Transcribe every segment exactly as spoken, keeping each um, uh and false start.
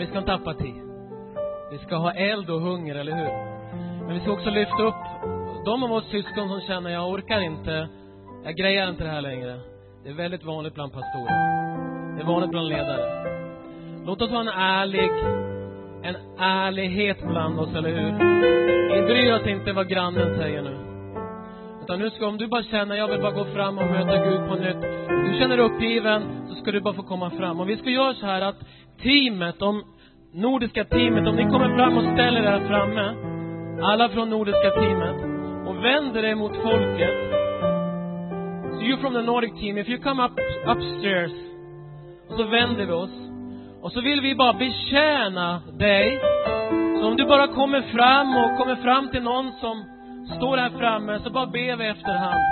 vi ska inte tappa tid. Vi ska ha eld och hunger, eller hur? Men vi ska också lyfta upp de av oss syskon som känner jag orkar inte, jag grejar inte det här längre. Det är väldigt vanligt bland pastorer. Det är vanligt bland ledare. Låt oss ha en ärlig En ärlighet bland oss, eller hur? Vi bryr oss inte vad grannen säger nu. Utan nu ska, om du bara känner jag vill bara gå fram och möta Gud på nytt. Du känner dig uppgiven, så ska du bara få komma fram. Och vi ska göra så här att teamet, om nordiska teamet, om ni kommer fram och ställer er framme, alla från nordiska teamet, och vänder er mot folket. So you from the Nordic team, if you come up upstairs, och så vänder vi oss. Och så vill vi bara betjäna dig. Så om du bara kommer fram och kommer fram till någon som står här framme, så bara ber vi efterhand.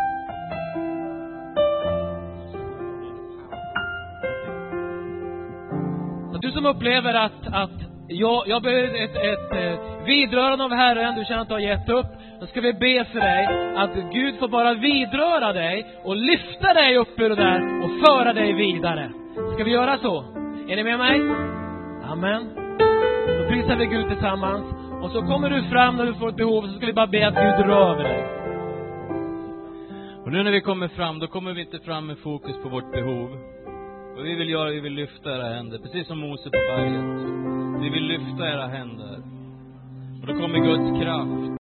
Så du som upplever att, att jag, jag behöver ett, ett, ett vidrörande av Herren, du känner att du har gett upp, då ska vi be för dig att Gud får bara vidröra dig och lyfta dig upp ur det där och föra dig vidare. Ska vi göra så? Är ni med mig? Amen. Då prisar vi Gud tillsammans. Och så kommer du fram när du får ett behov, så ska vi bara be att Gud rör över dig. Och nu när vi kommer fram, då kommer vi inte fram med fokus på vårt behov. Vad vi vill göra, vi vill lyfta era händer. Precis som Mose på berget. Vi vill lyfta era händer. Och då kommer Guds kraft.